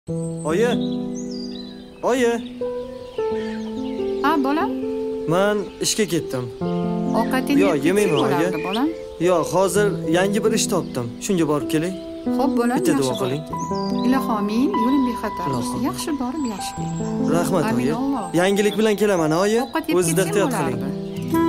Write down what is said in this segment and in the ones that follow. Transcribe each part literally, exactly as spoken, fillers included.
Oyi. Oyi. Ha, bolam? Men ishga ketdim. Ovqatingiz Yo'q, yemayman, oyi. bolam. Yo'q, hozir yangi bir ish topdim. Shunga borib keling. Xo'p, bolam, Bitta duo yaxshi qiling. bo'ling. Iloho amin, yo'lim bexatar bo'lsin. Iloho. Yaxshi borib, yaxshi keling. Rahmat, Amin, oyi. Alloh. Yangilik bilan kelaman, oyi. Ovqat yeb O'zingizda ketsang ehtiyot qiling. bo'lardi.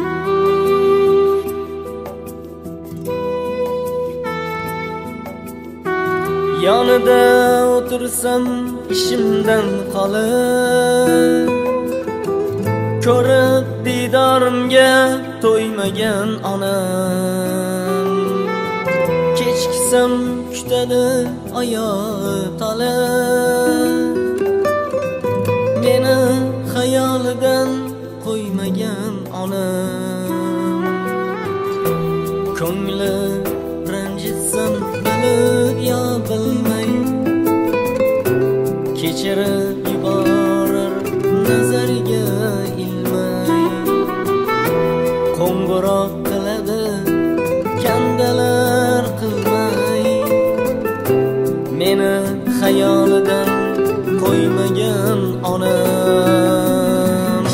Yonida o'tirsam ishimdan qolib, ko'rib didorimga to'ymagan onam. Kechiksam kutadi oyog'i tolib, meni xayolidan qo'ymagan onam. Ko'ngli ranjitsam bilib yo bilmay, kechirib yuborar nazariga ilmay. Qo'ng'iroq qiladi kandalar qilmay, meni xayolidan qo'ymagan onam.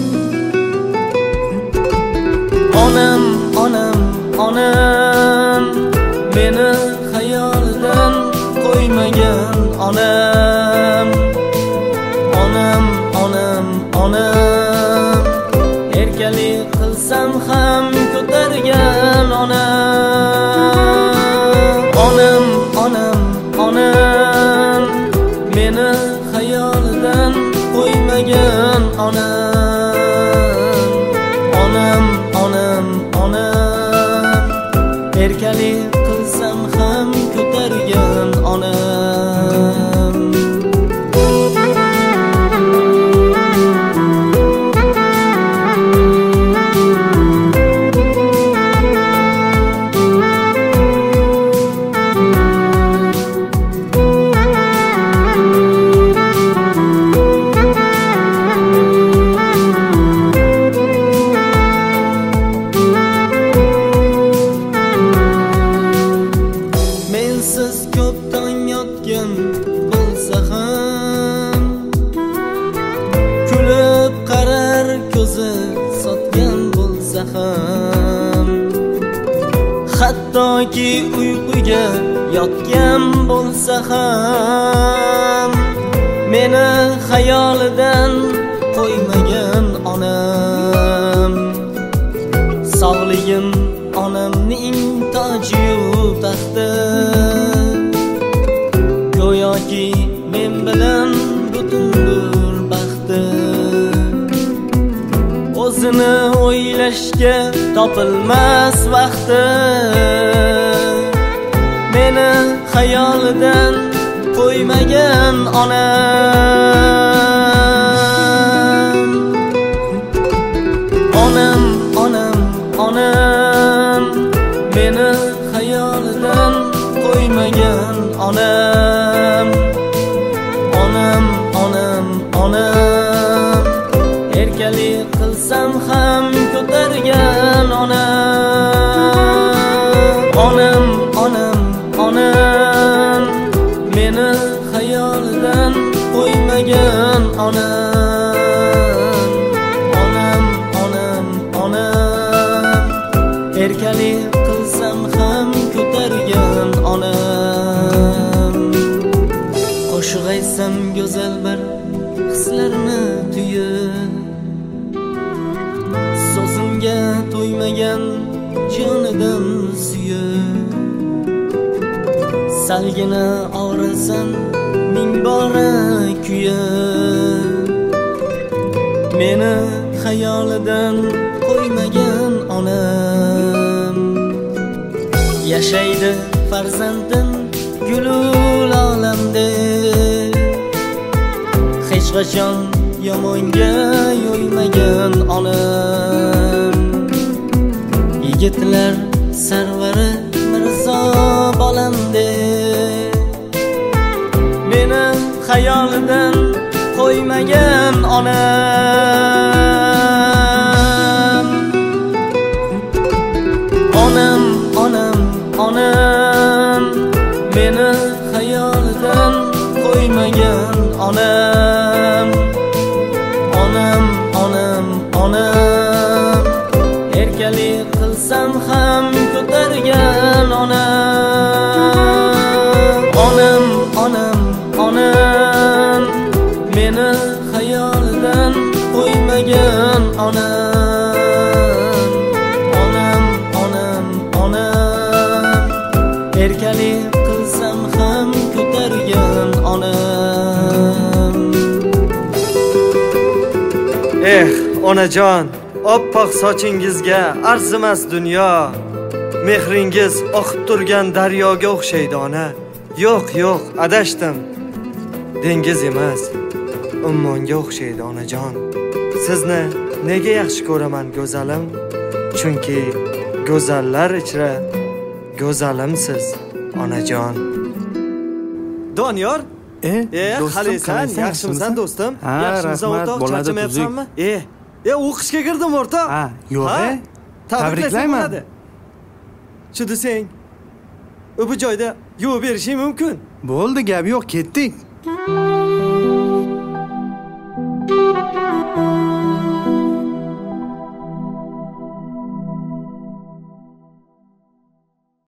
Onam, onam, onam, meni xayolidan qo'ymagan onam. Onam, onam, onam, erkalik qilsam ham ko'targan onam. Onam, onam, onam, meni xayolidan qo'ymagan onam. Onam, onam, onam, erkalik qilsam ham ko'targan onam. Mensiz ko'p tong yotgan bo'lsa ham, kulib qarar ko'zi sotgan bo'lsa ham, hattoki uyquga yotgan bo'lsa ham, meni xayolidan qo'ymagan onam. Sog'ligim onamning toji-yu taxti, go'yoki men bilan butundir baxti. O'zini o'ylashga topilmas vaqti, meni xayolidan qo'ymagan onam. Onam, onam, onam, meni xayolidan qo'ymagan onam. Onam, onam, onam, erkalik qilsam ham ko'targan onam. Onam, onam, onam, meni xayolidan qo'ymagan onam. Onam, onam, onam, erkalik qilsam ham ko'targan onam. Qo'shiq aytsam go'zal bir hislarni tuyib, so'zimga to'ymagan jonidan suyib, salgina og'risam ming bora kuyib, meni xayolidan qo'ymagan onam. Yashaydi farzandim gulul olamda, hech qachon yomonga yo'ymagan onam. Yigitlar sarvari Mirzo bolamda, meni xayolidan qo'ymagan onam. Onam, onam, onam, meni xayolidan qo'ymagan ko'targan onam onam onam onam erkalik qilsam ham ko'targan onam onam onam onam meni xayolidan qo'ymagan onam onam onam onam erkalik qilsam ham ko'targan onam. Eh, onajon, oppoq sochingizga arzimas dunyo. Mehringiz oqib turgan daryoga o'xshaydi ona. Yo'q, yo'q, adashdim. Dengiz emas, ummonga o'xshaydi onajon. Sizni nega yaxshi ko'raman go'zalim? Chunki go'zallar ichra go'zalimsiz onajon. Doniyor, E, e, do'stim, qalaysan, qalaysan, yaxshimisan do'stim? Ha, Yaxshimisan rahmat, o'rtoq, bo'ladi, charchamayapsanmi? E, e, o'qishga kirdim o'rtoq. Ha, yo'q, Ha? e. Tabriklayman. Tabriklayman. Shu desang, u bu joyda yuvib berishing mumkin. Bo'ldi, gap yo'q, ketdik.